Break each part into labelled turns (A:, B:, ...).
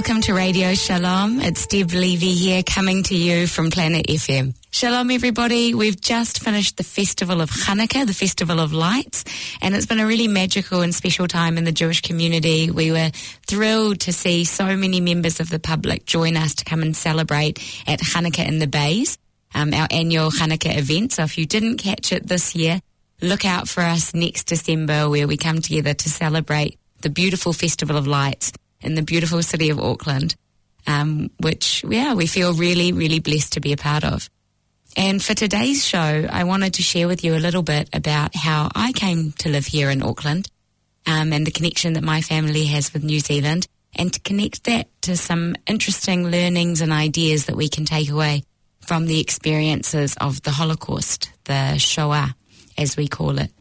A: Welcome to Radio Shalom. It's Deb Levy here coming to you from Planet FM. Shalom everybody. We've just finished the festival of Hanukkah, the festival of lights, and it's been a really magical and special time in the Jewish community. We were thrilled to see so many members of the public join us to come and celebrate at Hanukkah in the Bays, our annual Hanukkah event. So if you didn't catch it this year, look out for us next December where we come together to celebrate the beautiful festival of lights in the beautiful city of Auckland, which we feel really, really blessed to be a part of. And for today's show, I wanted to share with you a little bit about how I came to live here in Auckland, and the connection that my family has with New Zealand, and to connect that to some interesting learnings and ideas that we can take away from the experiences of the Holocaust, the Shoah, as we call it.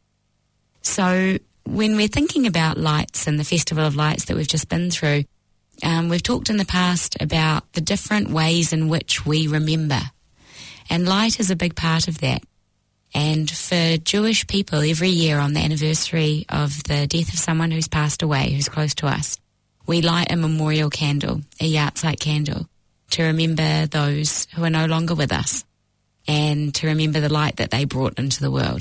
A: So when we're thinking about lights and the Festival of Lights that we've just been through, we've talked in the past about the different ways in which we remember. And light is a big part of that. And for Jewish people, every year on the anniversary of the death of someone who's passed away, who's close to us, we light a memorial candle, a yahrzeit candle, to remember those who are no longer with us and to remember the light that they brought into the world.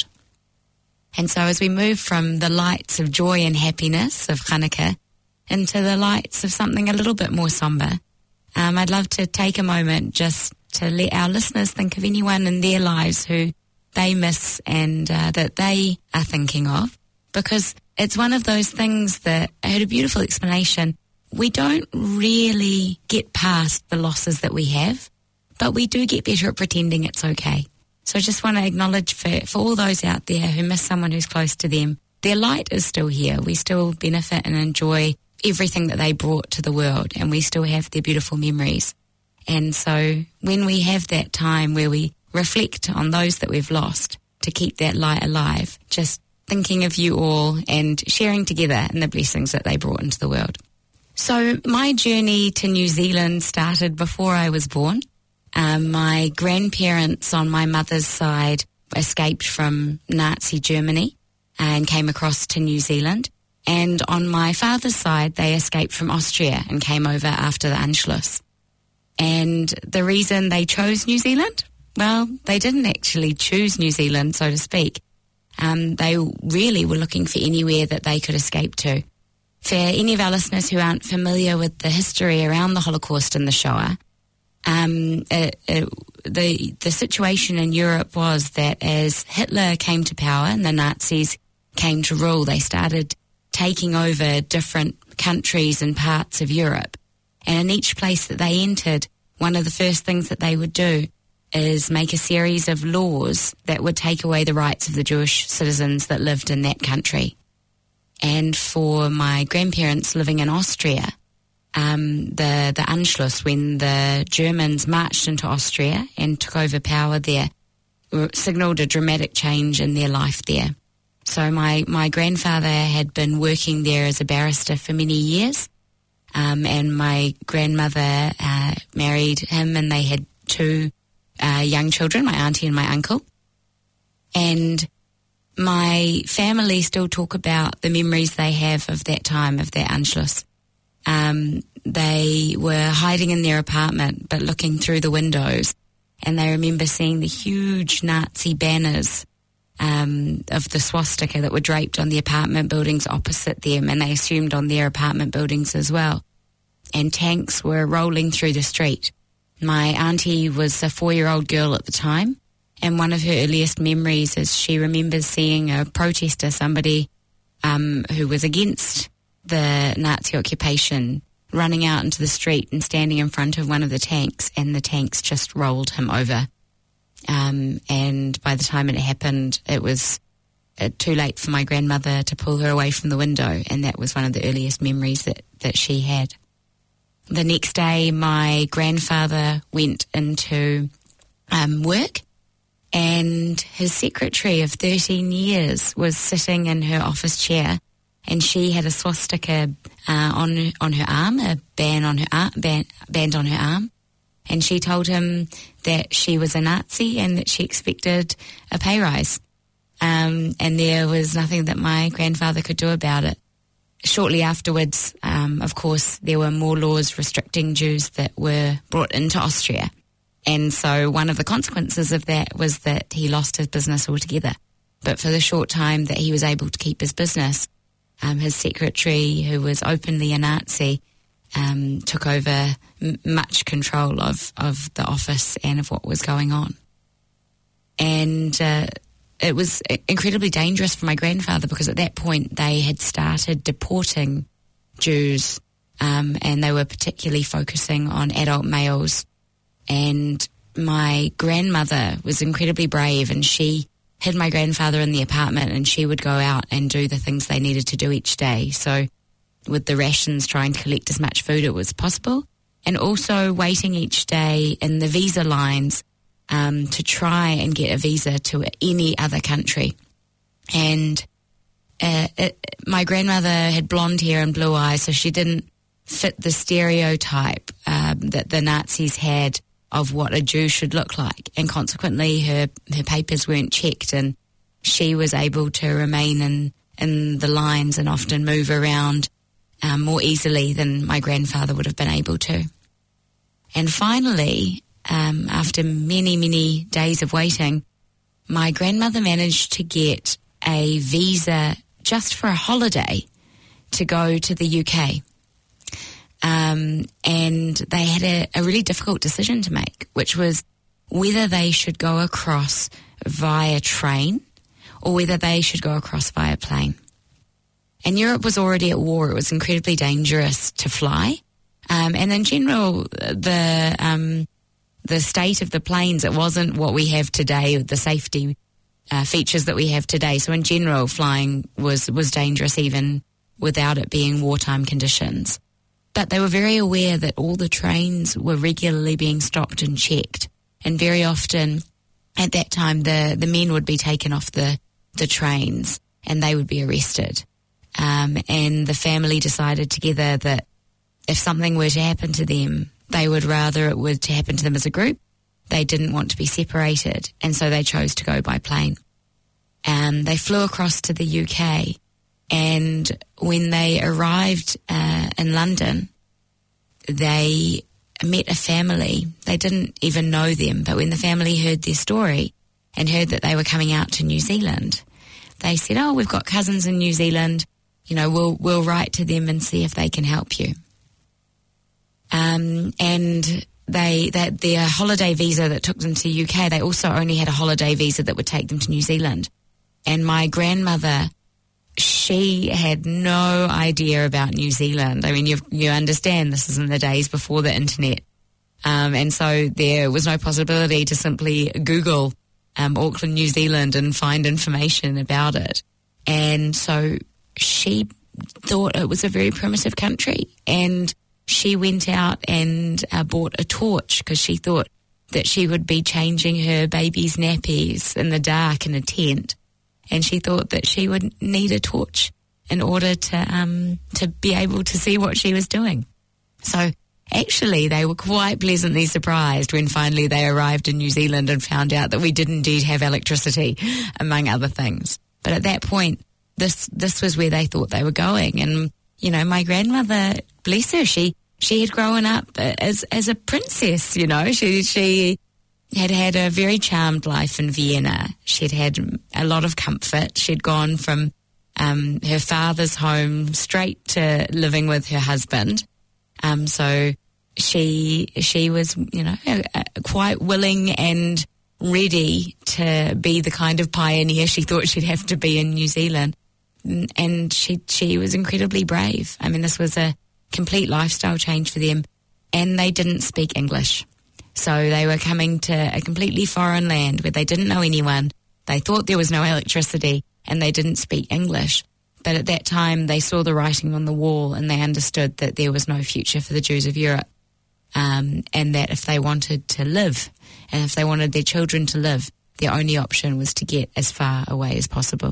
A: And so as we move from the lights of joy and happiness of Hanukkah into the lights of something a little bit more somber, I'd love to take a moment just to let our listeners think of anyone in their lives who they miss and that they are thinking of, because it's one of those things that I heard a beautiful explanation. We don't really get past the losses that we have, but we do get better at pretending it's okay. So I just want to acknowledge for all those out there who miss someone who's close to them, their light is still here. We still benefit and enjoy everything that they brought to the world, and we still have their beautiful memories. And so when we have that time where we reflect on those that we've lost to keep that light alive, just thinking of you all and sharing together in the blessings that they brought into the world. So my journey to New Zealand started before I was born. My grandparents on my mother's side escaped from Nazi Germany and came across to New Zealand. And on my father's side, they escaped from Austria and came over after the Anschluss. And the reason they chose New Zealand? Well, they didn't actually choose New Zealand, so to speak. They really were looking for anywhere that they could escape to. For any of our listeners who aren't familiar with the history around the Holocaust and the Shoah, the situation in Europe was that as Hitler came to power and the Nazis came to rule, they started taking over different countries and parts of Europe. And in each place that they entered, one of the first things that they would do is make a series of laws that would take away the rights of the Jewish citizens that lived in that country. And for my grandparents living in Austria, the Anschluss, when the Germans marched into Austria and took over power there, signalled a dramatic change in their life there. So my grandfather had been working there as a barrister for many years, and my grandmother married him, and they had two young children, my auntie and my uncle. And my family still talk about the memories they have of that time, of that Anschluss. They were hiding in their apartment but looking through the windows, and they remember seeing the huge Nazi banners of the swastika that were draped on the apartment buildings opposite them, and they assumed on their apartment buildings as well. And tanks were rolling through the street. My auntie was a 4-year-old girl at the time, and one of her earliest memories is she remembers seeing a protester, somebody who was against the Nazi occupation, running out into the street and standing in front of one of the tanks, and the tanks just rolled him over. And by the time it happened, it was too late for my grandmother to pull her away from the window, and that was one of the earliest memories that she had. The next day, my grandfather went into work, and his secretary of 13 years was sitting in her office chair, and she had a swastika on her arm, a band on her arm, and she told him that she was a Nazi and that she expected a pay rise, and there was nothing that my grandfather could do about it. shortly afterwards, of course, there were more laws restricting Jews that were brought into Austria. And so one of the consequences of that was that he lost his business altogether. But for the short time that he was able to keep his business, his secretary, who was openly a Nazi, took over much control of the office and of what was going on. And it was incredibly dangerous for my grandfather, because at that point they had started deporting Jews, and they were particularly focusing on adult males. And my grandmother was incredibly brave, and she hid my grandfather in the apartment, and she would go out and do the things they needed to do each day. So with the rations, trying to collect as much food as possible, and also waiting each day in the visa lines to try and get a visa to any other country. And my grandmother had blonde hair and blue eyes, so she didn't fit the stereotype that the Nazis had of what a Jew should look like, and consequently her papers weren't checked, and she was able to remain in the lines and often move around more easily than my grandfather would have been able to. And finally, after many, many days of waiting, my grandmother managed to get a visa just for a holiday to go to the UK. And they had a really difficult decision to make, which was whether they should go across via train or whether they should go across via plane. And Europe was already at war. It was incredibly dangerous to fly. And in general, the state of the planes, it wasn't what we have today, the safety features that we have today. So in general, flying was dangerous even without it being wartime conditions. But they were very aware that all the trains were regularly being stopped and checked. And very often at that time, the men would be taken off the trains and they would be arrested. And the family decided together that if something were to happen to them, they would rather it would to happen to them as a group. They didn't want to be separated, and so they chose to go by plane. They flew across to the UK, and when they arrived in London, they met a family. They didn't even know them, but when the family heard their story and heard that they were coming out to New Zealand, they said, "Oh, we've got cousins in New Zealand. You know, we'll write to them and see if they can help you." And their holiday visa that took them to the UK, they also only had a holiday visa that would take them to New Zealand. And my grandmother, she had no idea about New Zealand. I mean, you understand this is in the days before the internet. And so there was no possibility to simply Google Auckland, New Zealand and find information about it. And so she thought it was a very primitive country, and she went out and bought a torch because she thought that she would be changing her baby's nappies in the dark in a tent, and she thought that she would need a torch in order to be able to see what she was doing. So actually they were quite pleasantly surprised when finally they arrived in New Zealand and found out that we did indeed have electricity, among other things. But at that point, this was where they thought they were going. And, you know, my grandmother, bless her, she had grown up as a princess, you know. She had had a very charmed life in Vienna. She'd had a lot of comfort. She'd gone from her father's home straight to living with her husband. So she was, you know, quite willing and ready to be the kind of pioneer she thought she'd have to be in New Zealand. And she was incredibly brave. I mean, this was a complete lifestyle change for them, and they didn't speak English. So they were coming to a completely foreign land where they didn't know anyone. They thought there was no electricity, and they didn't speak English. But at that time, they saw the writing on the wall, and they understood that there was no future for the Jews of Europe, and that if they wanted to live, and if they wanted their children to live, their only option was to get as far away as possible.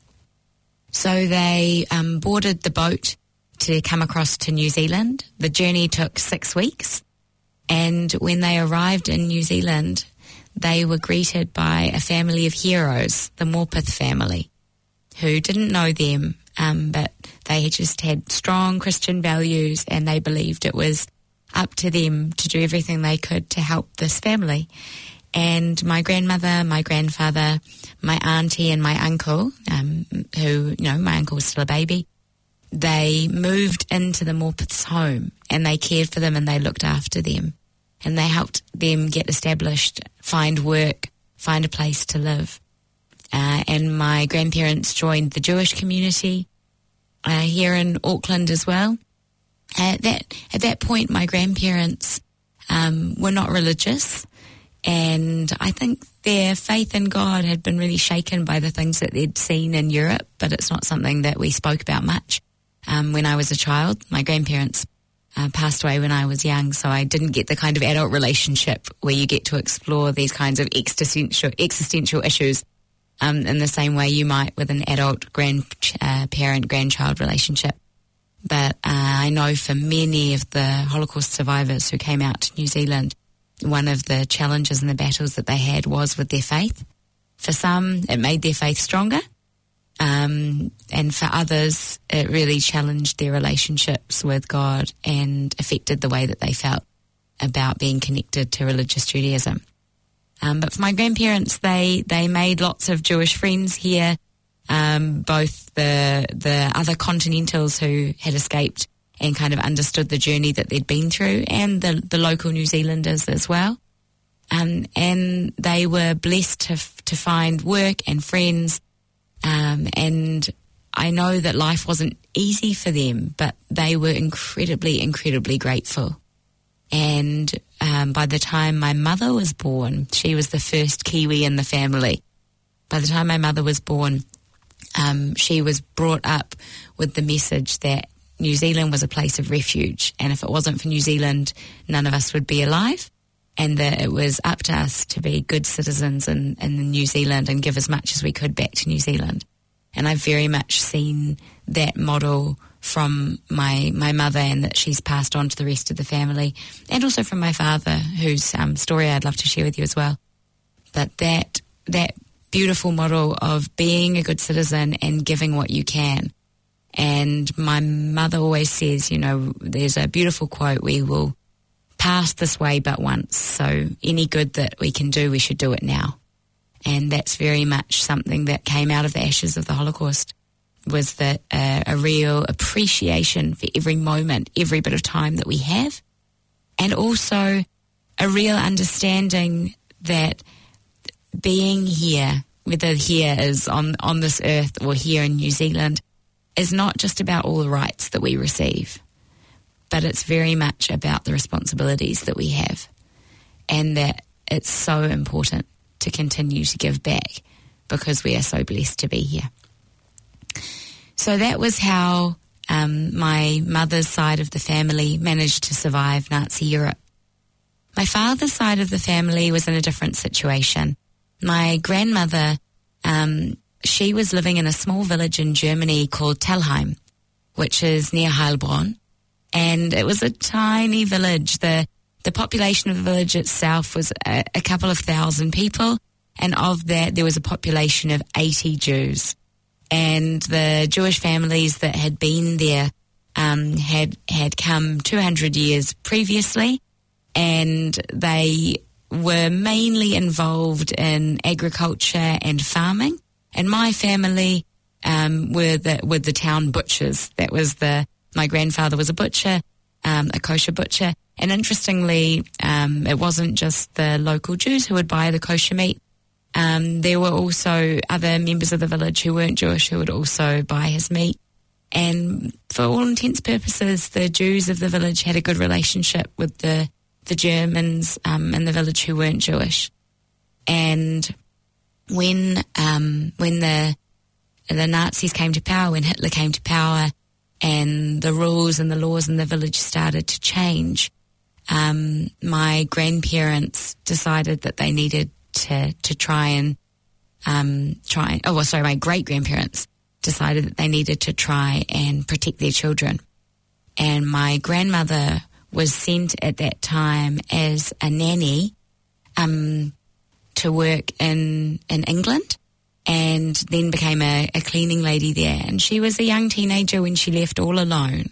A: So they boarded the boat to come across to New Zealand. The journey took 6 weeks, and when they arrived in New Zealand, they were greeted by a family of heroes, the Morpeth family, who didn't know them, but they just had strong Christian values, and they believed it was up to them to do everything they could to help this family. And my grandmother, my grandfather, my auntie and my uncle, who, my uncle was still a baby, they moved into the Morpeth's home, and they cared for them and they looked after them. And they helped them get established, find work, find a place to live. And my grandparents joined the Jewish community here in Auckland as well. At that point, my grandparents were not religious, and I think their faith in God had been really shaken by the things that they'd seen in Europe, but it's not something that we spoke about much. When I was a child, my grandparents passed away when I was young, so I didn't get the kind of adult relationship where you get to explore these kinds of existential issues in the same way you might with an adult grandparent-grandchild relationship. But I know for many of the Holocaust survivors who came out to New Zealand, one of the challenges and the battles that they had was with their faith. For some, it made their faith stronger, and for others, it really challenged their relationships with God and affected the way that they felt about being connected to religious Judaism. But for my grandparents, they made lots of Jewish friends here, both the other continentals who had escaped and kind of understood the journey that they'd been through, and the local New Zealanders as well. And they were blessed to find work and friends. And I know that life wasn't easy for them, but they were incredibly, incredibly grateful. And by the time my mother was born, she was the first Kiwi in the family. By the time my mother was born, she was brought up with the message that New Zealand was a place of refuge, and if it wasn't for New Zealand, none of us would be alive, and that it was up to us to be good citizens in New Zealand and give as much as we could back to New Zealand. And I've very much seen that model from my mother, and that she's passed on to the rest of the family, and also from my father, whose story I'd love to share with you as well. But that beautiful model of being a good citizen and giving what you can. And my mother always says, there's a beautiful quote, we will pass this way but once, so any good that we can do, we should do it now. And that's very much something that came out of the ashes of the Holocaust, was that a real appreciation for every moment, every bit of time that we have, and also a real understanding that being here, whether here is on this earth or here in New Zealand, is not just about all the rights that we receive, but it's very much about the responsibilities that we have, and that it's so important to continue to give back because we are so blessed to be here. So that was how my mother's side of the family managed to survive Nazi Europe. My father's side of the family was in a different situation. My grandmother, she was living in a small village in Germany called Tellheim, which is near Heilbronn. And it was a tiny village. The population of the village itself was a couple of thousand people. And of that, there was a population of 80 Jews. And the Jewish families that had been there had come 200 years previously. And they were mainly involved in agriculture and farming. And my family were the town butchers. That was my grandfather was a butcher, a kosher butcher. And interestingly, it wasn't just the local Jews who would buy the kosher meat. There were also other members of the village who weren't Jewish who would also buy his meat. And for all intents and purposes, the Jews of the village had a good relationship with the Germans in the village who weren't Jewish. And when the Nazis came to power, when Hitler came to power, and the rules and the laws in the village started to change, my grandparents decided that they needed to my great-grandparents decided that they needed to try and protect their children. And my grandmother was sent at that time as a nanny to work in England. and then became a cleaning lady there. And she was a young teenager when she left all alone.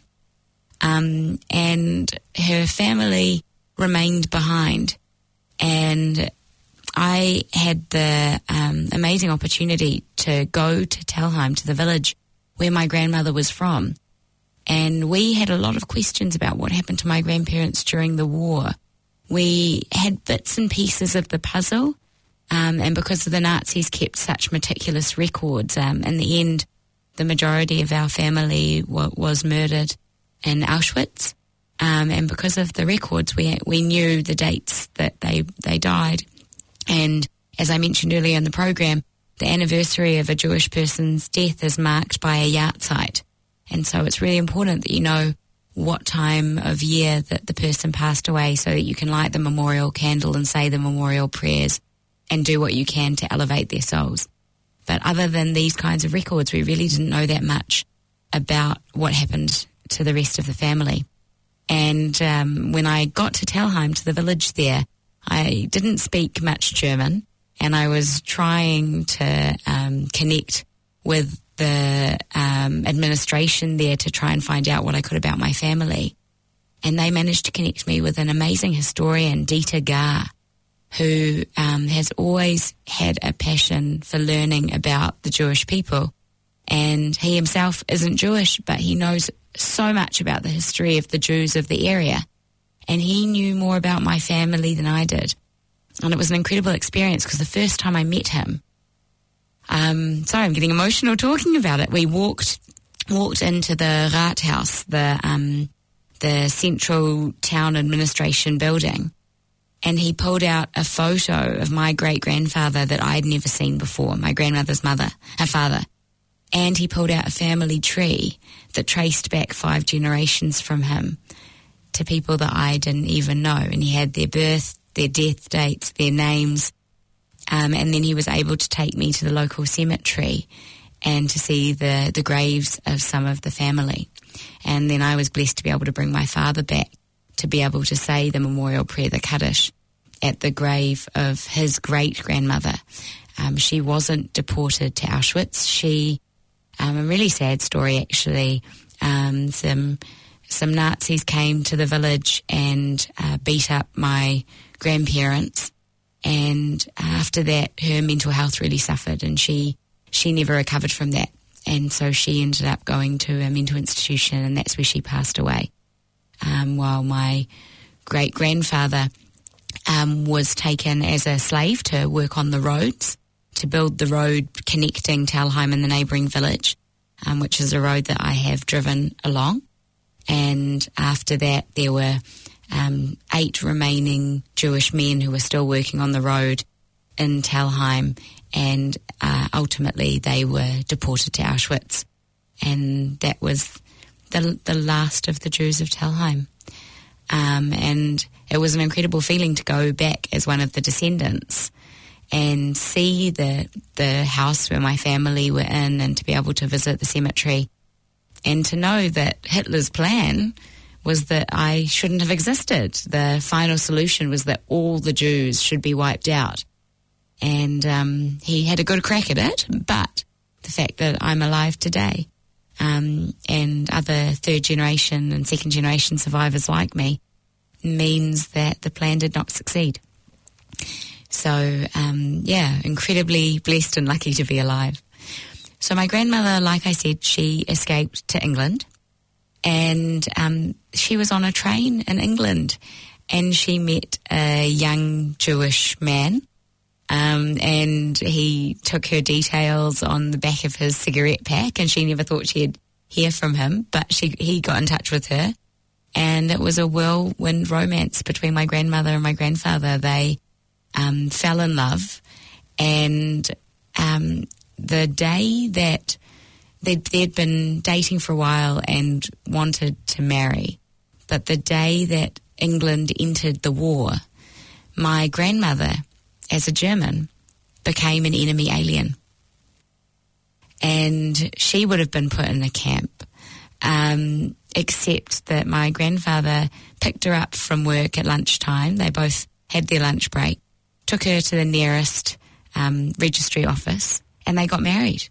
A: And her family remained behind. And I had the amazing opportunity to go to Telheim, to the village where my grandmother was from. And we had a lot of questions about what happened to my grandparents during the war. We had bits and pieces of the puzzle, and because the Nazis kept such meticulous records, in the end, the majority of our family was murdered in Auschwitz. And because of the records, we knew the dates that they died. And as I mentioned earlier in the program, the anniversary of a Jewish person's death is marked by a yahrzeit. And so it's really important that you know what time of year that the person passed away so that you can light the memorial candle and say the memorial prayers and do what you can to elevate their souls. But other than these kinds of records, we really didn't know that much about what happened to the rest of the family. And when I got to Telheim, to the village there, I didn't speak much German, and I was trying to connect with the administration there to try and find out what I could about my family. And they managed to connect me with an amazing historian, Dieter Gar, who has always had a passion for learning about the Jewish people. And he himself isn't Jewish, but he knows so much about the history of the Jews of the area. And he knew more about my family than I did. And it was an incredible experience because the first time I met him, sorry, I'm getting emotional talking about it. We walked into the Rathaus, the central town administration building, and he pulled out a photo of my great-grandfather that I'd never seen before, my grandmother's father. And he pulled out a family tree that traced back 5 generations from him to people that I didn't even know. And he had their birth, their death dates, their names. And then he was able to take me to the local cemetery and to see the graves of some of the family. And then I was blessed to be able to bring my father back to be able to say the memorial prayer, the Kaddish, at the grave of his great-grandmother. She wasn't deported to Auschwitz. A really sad story, actually. Some Nazis came to the village and beat up my grandparents. And after that, her mental health really suffered, and she never recovered from that. And so she ended up going to a mental institution, and that's where she passed away. While my great-grandfather was taken as a slave to work on the roads, to build the road connecting Telheim and the neighbouring village, which is a road that I have driven along. And after that, there were 8 remaining Jewish men who were still working on the road in Telheim, and ultimately they were deported to Auschwitz. And that was the last of the Jews of Telheim. And it was an incredible feeling to go back as one of the descendants and see the house where my family were in, and to be able to visit the cemetery, and to know that Hitler's plan was that I shouldn't have existed. The final solution was that all the Jews should be wiped out. And he had a good crack at it, but the fact that I'm alive today, and other 3rd generation and 2nd generation survivors like me, means that the plan did not succeed. So, incredibly blessed and lucky to be alive. So my grandmother, like I said, she escaped to England, and she was on a train in England, and she met a young Jewish man, and he took her details on the back of his cigarette pack, and she never thought she'd hear from him, but he got in touch with her, and it was a whirlwind romance between my grandmother and my grandfather. They fell in love, and the day that they'd been dating for a while and wanted to marry, but the day that England entered the war, my grandmother, as a German, became an enemy alien. And she would have been put in a camp, except that my grandfather picked her up from work at lunchtime. They both had their lunch break, took her to the nearest registry office, and they got married.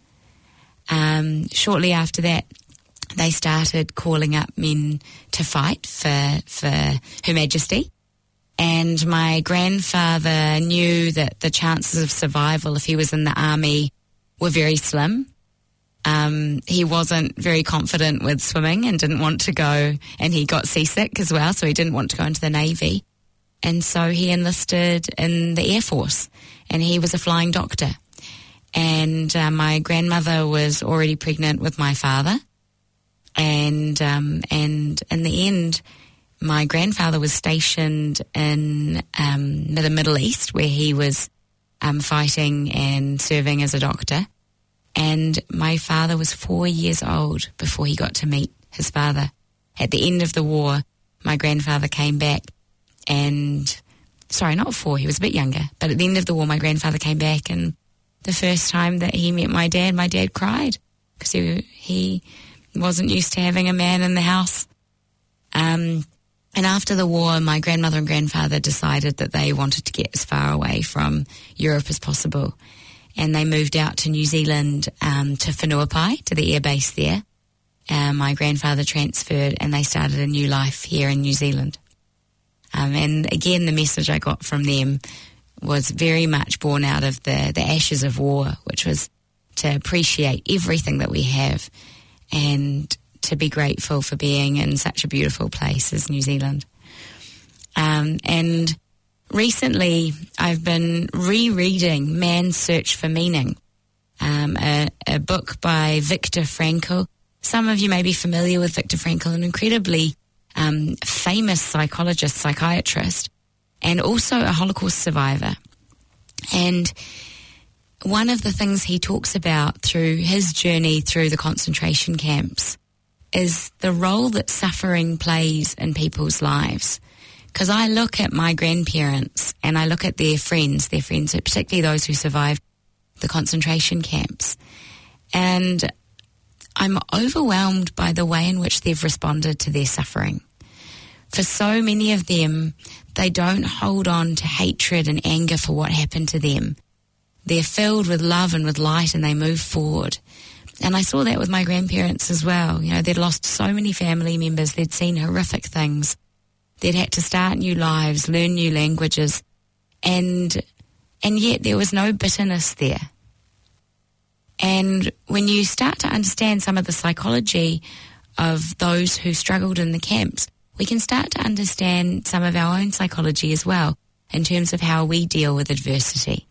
A: Shortly after that, they started calling up men to fight for Her Majesty. And my grandfather knew that the chances of survival if he was in the army were very slim. He wasn't very confident with swimming and didn't want to go, and he got seasick as well, so he didn't want to go into the Navy. And so he enlisted in the Air Force, and he was a flying doctor. And my grandmother was already pregnant with my father. And in the end, my grandfather was stationed in the Middle East, where he was fighting and serving as a doctor. And my father was 4 years old before he got to meet his father. At the end of the war, my grandfather came back and, sorry, not 4, he was a bit younger, but at the end of the war, my grandfather came back, and the first time that he met my dad cried because he wasn't used to having a man in the house. And after the war, my grandmother and grandfather decided that they wanted to get as far away from Europe as possible. And they moved out to New Zealand, to Whenuapai, to the air base there. My grandfather transferred, and they started a new life here in New Zealand. And again, the message I got from them was very much born out of the ashes of war, which was to appreciate everything that we have and to be grateful for being in such a beautiful place as New Zealand. And recently, I've been rereading Man's Search for Meaning, a book by Viktor Frankl. Some of you may be familiar with Viktor Frankl, an incredibly famous psychologist, psychiatrist, and also a Holocaust survivor. And one of the things he talks about through his journey through the concentration camps is the role that suffering plays in people's lives. Because I look at my grandparents and I look at their friends, particularly those who survived the concentration camps, and I'm overwhelmed by the way in which they've responded to their suffering. For so many of them, they don't hold on to hatred and anger for what happened to them. They're filled with love and with light, and they move forward. And I saw that with my grandparents as well. You know, they'd lost so many family members. They'd seen horrific things. They'd had to start new lives, learn new languages, and yet there was no bitterness there. And when you start to understand some of the psychology of those who struggled in the camps, we can start to understand some of our own psychology as well in terms of how we deal with adversity.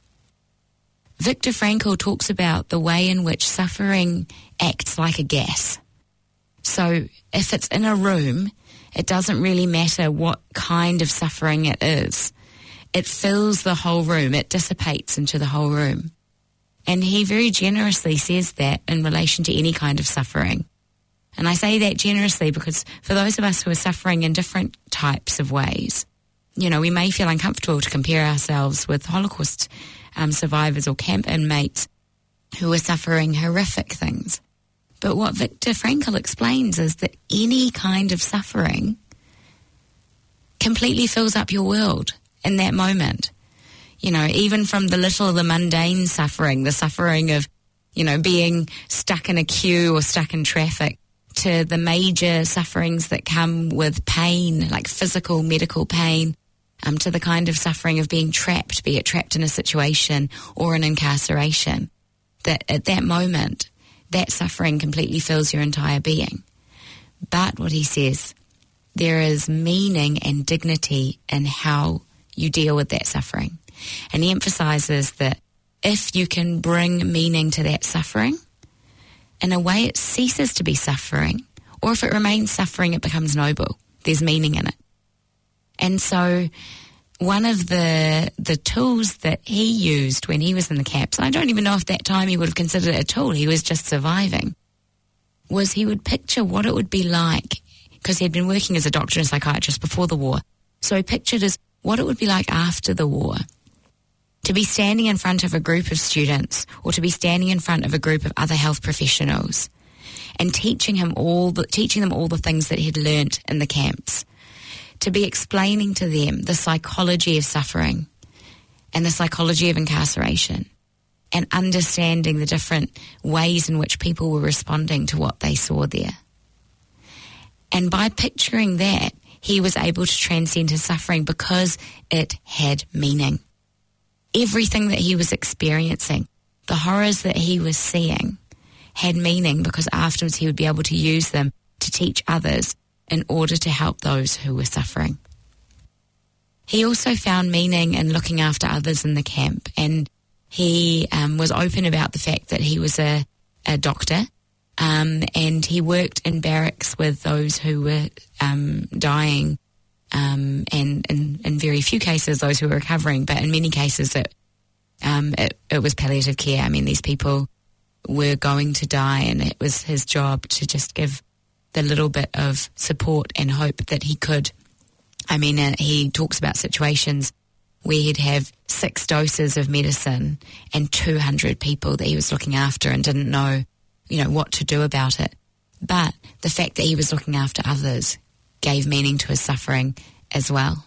A: Viktor Frankl talks about the way in which suffering acts like a gas. So if it's in a room, it doesn't really matter what kind of suffering it is. It fills the whole room. It dissipates into the whole room. And he very generously says that in relation to any kind of suffering. And I say that generously because for those of us who are suffering in different types of ways, you know, we may feel uncomfortable to compare ourselves with Holocaust survivors or camp inmates who are suffering horrific things. But what Viktor Frankl explains is that any kind of suffering completely fills up your world in that moment. You know, even from the mundane suffering, the suffering of, you know, being stuck in a queue or stuck in traffic, to the major sufferings that come with pain, like physical, medical pain, to the kind of suffering of being trapped, be it trapped in a situation or in incarceration, that at that moment, that suffering completely fills your entire being. But what he says, there is meaning and dignity in how you deal with that suffering. And he emphasizes that if you can bring meaning to that suffering, in a way it ceases to be suffering, or if it remains suffering, it becomes noble. There's meaning in it. And so one of the tools that he used when he was in the camps, I don't even know if that time he would have considered it a tool, he was just surviving, was he would picture what it would be like, because he had been working as a doctor and psychiatrist before the war. So he pictured as what it would be like after the war, to be standing in front of a group of students or to be standing in front of a group of other health professionals and teaching them all the things that he'd learnt in the camps, to be explaining to them the psychology of suffering and the psychology of incarceration, and understanding the different ways in which people were responding to what they saw there. And by picturing that, he was able to transcend his suffering because it had meaning. Everything that he was experiencing, the horrors that he was seeing, had meaning because afterwards he would be able to use them to teach others in order to help those who were suffering. He also found meaning in looking after others in the camp, and he was open about the fact that he was a doctor, and he worked in barracks with those who were dying, and in very few cases those who were recovering, but in many cases it was palliative care. I mean, these people were going to die, and it was his job to just give the little bit of support and hope that he could. I mean, he talks about situations where he'd have 6 doses of medicine and 200 people that he was looking after and didn't know, what to do about it. But the fact that he was looking after others gave meaning to his suffering as well.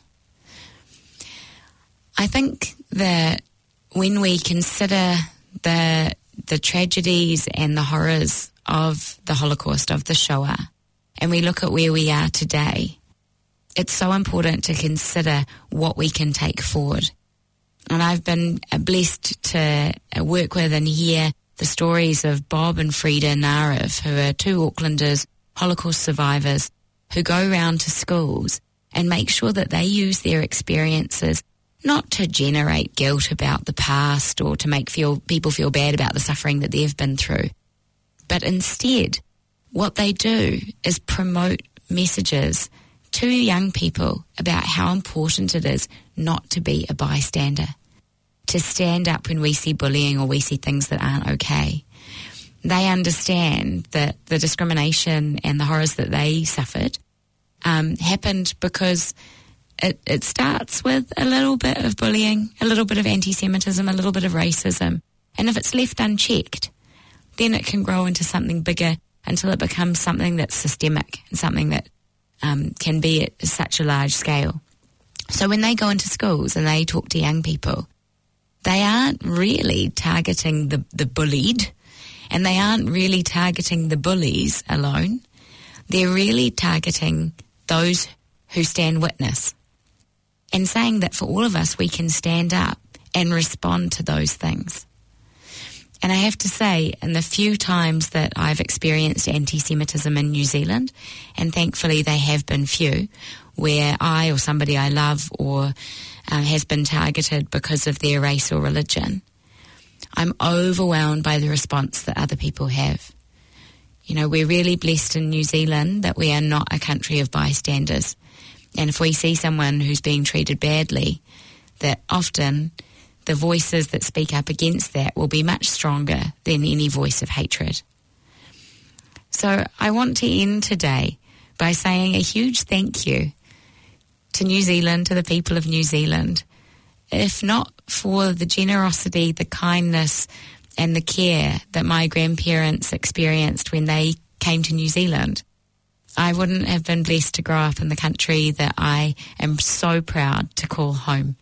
A: I think that when we consider the tragedies and the horrors of the Holocaust, of the Shoah, and we look at where we are today, it's so important to consider what we can take forward. And I've been blessed to work with and hear the stories of Bob and Frida Nariv, who are 2 Aucklanders, Holocaust survivors, who go around to schools and make sure that they use their experiences not to generate guilt about the past or to make people feel bad about the suffering that they've been through. But instead, what they do is promote messages to young people about how important it is not to be a bystander, to stand up when we see bullying or we see things that aren't okay. They understand that the discrimination and the horrors that they suffered happened because it starts with a little bit of bullying, a little bit of anti-Semitism, a little bit of racism. And if it's left unchecked, then it can grow into something bigger until it becomes something that's systemic and something that can be at such a large scale. So when they go into schools and they talk to young people, they aren't really targeting the bullied, and they aren't really targeting the bullies alone. They're really targeting those who stand witness and saying that for all of us, we can stand up and respond to those things. And I have to say, in the few times that I've experienced anti-Semitism in New Zealand, and thankfully they have been few, where I or somebody I love or has been targeted because of their race or religion, I'm overwhelmed by the response that other people have. We're really blessed in New Zealand that we are not a country of bystanders. And if we see someone who's being treated badly, that often the voices that speak up against that will be much stronger than any voice of hatred. So I want to end today by saying a huge thank you to New Zealand, to the people of New Zealand. If not for the generosity, the kindness and the care that my grandparents experienced when they came to New Zealand, I wouldn't have been blessed to grow up in the country that I am so proud to call home.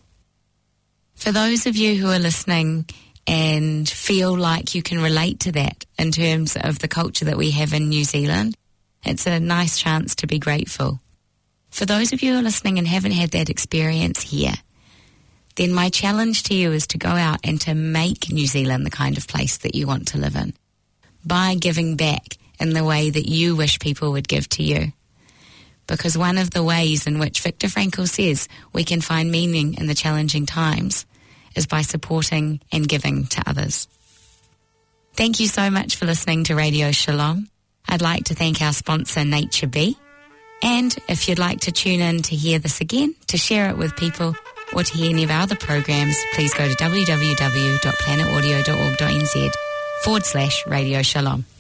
A: For those of you who are listening and feel like you can relate to that in terms of the culture that we have in New Zealand, it's a nice chance to be grateful. For those of you who are listening and haven't had that experience here, then my challenge to you is to go out and to make New Zealand the kind of place that you want to live in by giving back in the way that you wish people would give to you. Because one of the ways in which Viktor Frankl says we can find meaning in the challenging times is by supporting and giving to others. Thank you so much for listening to Radio Shalom. I'd like to thank our sponsor, Nature Bee. And if you'd like to tune in to hear this again, to share it with people, or to hear any of our other programs, please go to www.planetaudio.org.nz/Radio Shalom.